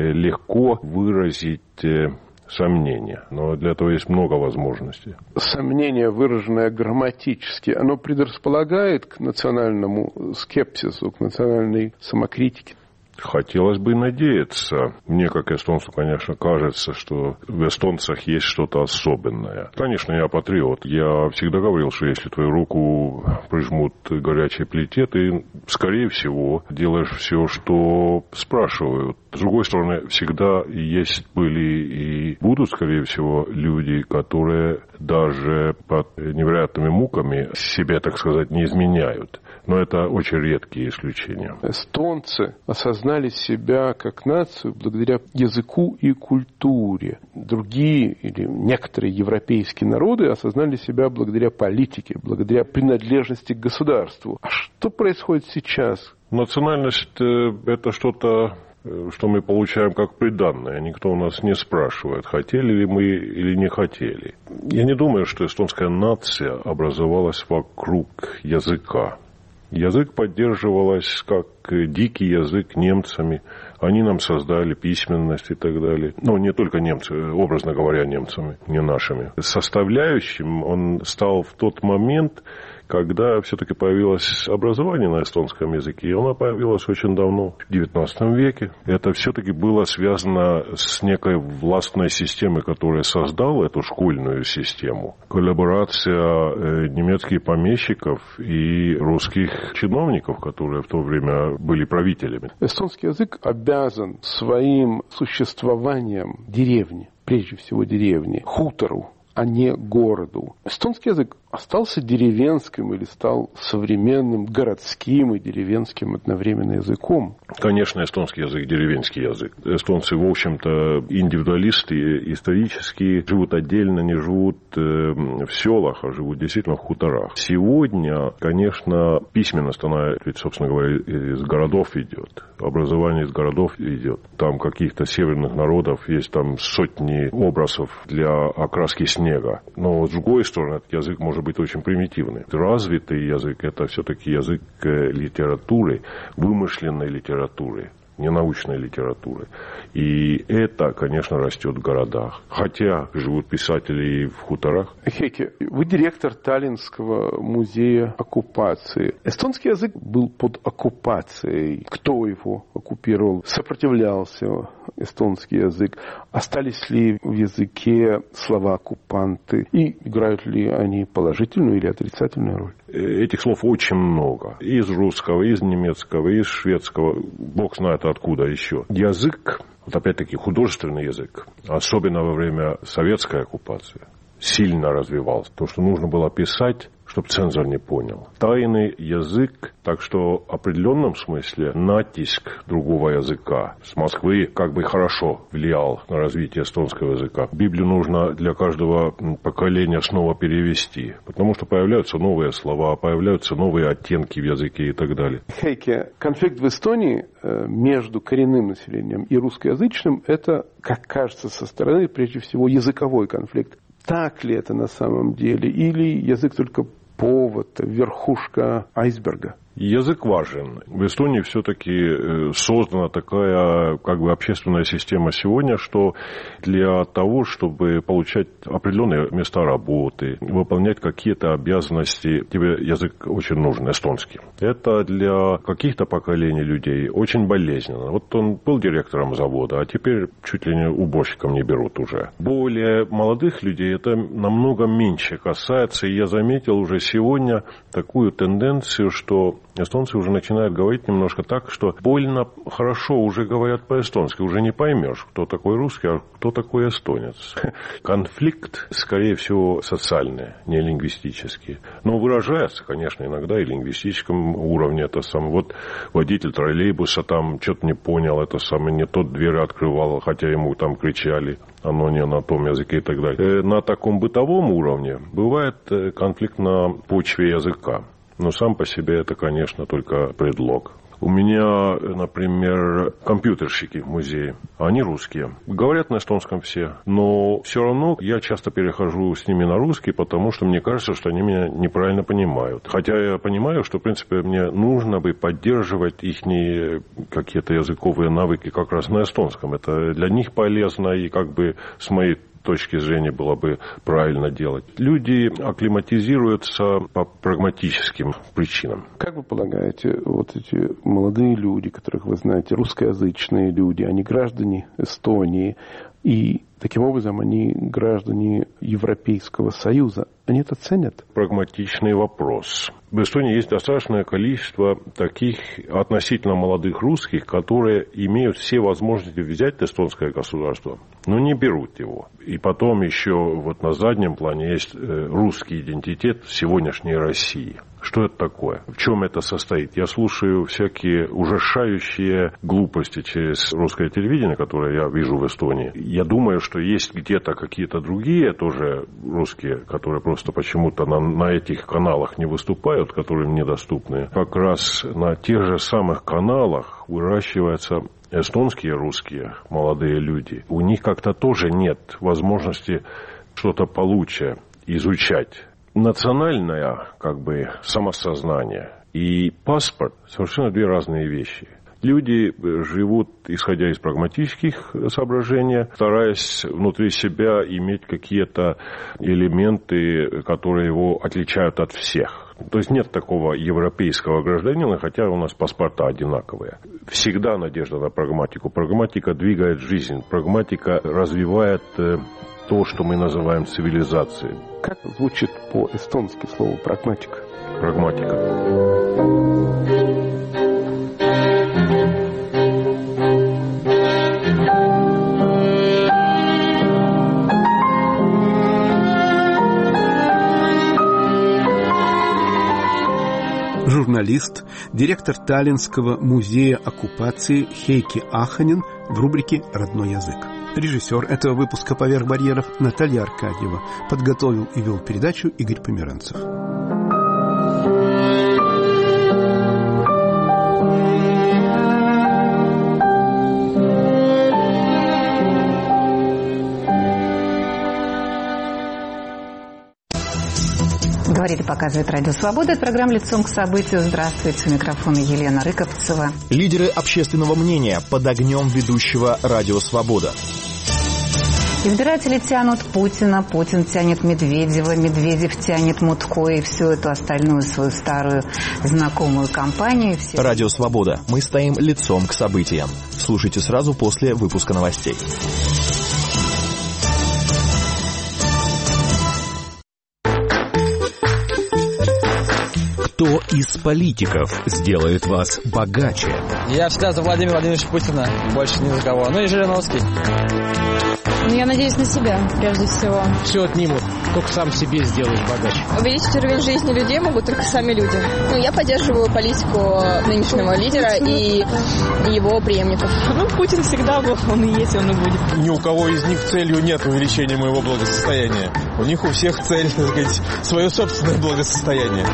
Speaker 11: легко выразить сомнение, но для этого есть много возможностей.
Speaker 10: Сомнение, выраженное грамматически, оно предрасполагает к национальному скепсису, к национальной самокритике.
Speaker 11: Хотелось бы надеяться. Мне, как эстонцу, конечно, кажется, что в эстонцах есть что-то особенное. Конечно, я патриот. Я всегда говорил, что если твою руку прижмут к горячей плите, ты, скорее всего, делаешь все, что спрашивают. С другой стороны, всегда есть, были и будут, скорее всего, люди, которые даже под невероятными муками себе, так сказать, не изменяют. Но это очень редкие исключения.
Speaker 10: Эстонцы осознали себя как нацию благодаря языку и культуре. Другие или некоторые европейские народы осознали себя благодаря политике, благодаря принадлежности к государству. А что происходит сейчас?
Speaker 11: Национальность – это что-то, что мы получаем как приданное. Никто у нас не спрашивает, хотели ли мы или не хотели. Я не думаю, что эстонская нация образовалась вокруг языка. Язык поддерживалась как дикий язык немцами. Они нам создали письменность и так далее. Но не только немцы, образно говоря, немцами, не нашими. Составляющим он стал в тот момент, когда все-таки появилось образование на эстонском языке, и оно появилось очень давно, в XIX веке. Это все-таки было связано с некой властной системой, которая создала эту школьную систему. Коллаборация немецких помещиков и русских чиновников, которые в то время были правителями.
Speaker 10: Эстонский язык обязан своим существованием деревне, прежде всего деревне, хутору, а не городу. Эстонский язык остался деревенским или стал современным городским и деревенским одновременно языком?
Speaker 11: Конечно, эстонский язык – деревенский язык. Эстонцы, в общем-то, индивидуалисты, исторически живут отдельно, не живут в селах, а живут действительно в хуторах. Сегодня, конечно, письменность, она, ведь, собственно говоря, из городов идет. Образование из городов идет. Там каких-то северных народов есть там сотни образов для окраски снега. Но, с другой стороны, этот язык может быть очень примитивный. Развитый язык – это все-таки язык литературы, вымышленной литературы, не научной литературы. И это, конечно, растет в городах. Хотя живут писатели и в хуторах.
Speaker 10: Хеки, вы директор Таллинского музея оккупации. Эстонский язык был под оккупацией. Кто его оккупировал? Сопротивлялся эстонский язык. Остались ли в языке слова оккупанты? И играют ли они положительную или отрицательную роль?
Speaker 11: Этих слов очень много. Из русского, из немецкого, из шведского. Бог знает откуда еще. Язык, вот опять-таки художественный язык, особенно во время советской оккупации, сильно развивался. То, что нужно было писать, чтобы цензор не понял. Тайный язык, так что в определенном смысле натиск другого языка с Москвы как бы хорошо влиял на развитие эстонского языка. Библию нужно для каждого поколения снова перевести, потому что появляются новые слова, появляются новые оттенки в языке и так далее.
Speaker 10: Хейке, конфликт в Эстонии между коренным населением и русскоязычным – это, как кажется со стороны, прежде всего языковой конфликт. Так ли это на самом деле? Или язык только повод, верхушка айсберга?
Speaker 11: Язык важен. В Эстонии все-таки создана такая как бы общественная система сегодня, что для того, чтобы получать определенные места работы, выполнять какие-то обязанности, тебе язык очень нужен, эстонский. Это для каких-то поколений людей очень болезненно. Вот он был директором завода, а теперь чуть ли не уборщиком не берут уже. Более молодых людей это намного меньше касается, и я заметил уже сегодня такую тенденцию, что эстонцы уже начинают говорить немножко так, что больно хорошо уже говорят по-эстонски. Уже не поймешь, кто такой русский, а кто такой эстонец. Конфликт, скорее всего, социальный, не лингвистический. Но выражается, конечно, иногда и в лингвистическом уровне. Это сам вот водитель троллейбуса там что-то не понял, это самое, не тот дверь открывал, хотя ему там кричали, оно не на том языке и так далее. На таком бытовом уровне бывает конфликт на почве языка. Но сам по себе это, конечно, только предлог. У меня, например, компьютерщики в музее. Они русские. Говорят на эстонском все. Но все равно я часто перехожу с ними на русский, потому что мне кажется, что они меня неправильно понимают. Хотя я понимаю, что, в принципе, мне нужно бы поддерживать их какие-то языковые навыки как раз на эстонском. Это для них полезно и как бы с моей точки зрения было бы правильно делать. Люди акклиматизируются по прагматическим причинам.
Speaker 10: Как вы полагаете, вот эти молодые люди, которых вы знаете, русскоязычные люди, они граждане Эстонии, и таким образом они граждане Европейского Союза, они это ценят?
Speaker 11: Прагматичный вопрос. В Эстонии есть достаточное количество таких относительно молодых русских, которые имеют все возможности взять эстонское государство, но не берут его. И потом еще вот на заднем плане есть русский идентитет сегодняшней России. Что это такое? В чем это состоит? Я слушаю всякие ужасающие глупости через русское телевидение, которое я вижу в Эстонии. Я думаю, что есть где-то какие-то другие тоже русские, которые просто почему-то на этих каналах не выступают, которые мне доступны. Как раз на тех же самых каналах выращиваются эстонские русские молодые люди. У них как-то тоже нет возможности что-то получше изучать. Национальное, как бы, самосознание и паспорт совершенно две разные вещи. Люди живут, исходя из прагматических соображений, стараясь внутри себя иметь какие-то элементы, которые его отличают от всех. То есть нет такого европейского гражданина, хотя у нас паспорта одинаковые. Всегда надежда на прагматику. Прагматика двигает жизнь, прагматика развивает то, что мы называем цивилизацией.
Speaker 10: Как звучит по-эстонски слово «прагматика»?
Speaker 11: Прагматика.
Speaker 1: Журналист, директор Таллинского музея оккупации Хейки Аханин в рубрике «Родной язык». Режиссер этого выпуска «Поверх барьеров» Наталья Аркадьева. Подготовил и вел передачу Игорь Померанцев.
Speaker 12: Говорит и показывает Радио Свобода. Это программа «Лицом к событию». Здравствуйте. У микрофона Елена Рыковцева.
Speaker 13: Лидеры общественного мнения под огнем ведущего Радио Свобода.
Speaker 12: Избиратели тянут Путина, Путин тянет Медведева, Медведев тянет Мутко и всю эту остальную свою старую знакомую компанию.
Speaker 13: Радио Свобода. Мы стоим лицом к событиям. Слушайте сразу после выпуска новостей. Кто из политиков сделает вас богаче?
Speaker 14: Я всегда за Владимира Владимировича Путина, больше ни за кого. Ну и Жириновский.
Speaker 15: Ну, я надеюсь на себя, прежде всего.
Speaker 14: Все отнимут.
Speaker 15: только сам себе сделаешь богаче.
Speaker 16: Увеличить уровень жизни людей могут только сами люди. Я поддерживаю политику нынешнего лидера и его преемников.
Speaker 17: Путин всегда был, он и есть, он и будет.
Speaker 18: Ни у кого из них целью нет увеличения моего благосостояния. У них у всех цель, так сказать, свое собственное благосостояние.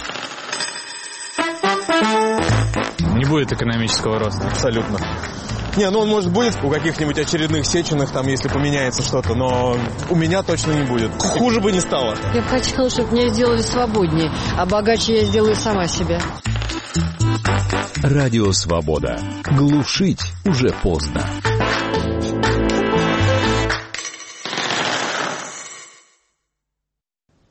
Speaker 15: Не будет экономического роста.
Speaker 18: Абсолютно. Он, может, будет у каких-нибудь очередных Сеченых, там, если поменяется что-то, но у меня точно не будет. Хуже бы не стало.
Speaker 19: Я бы хотела, чтобы меня сделали свободнее, а богаче я сделаю сама себя.
Speaker 13: Радио Свобода. Глушить уже поздно.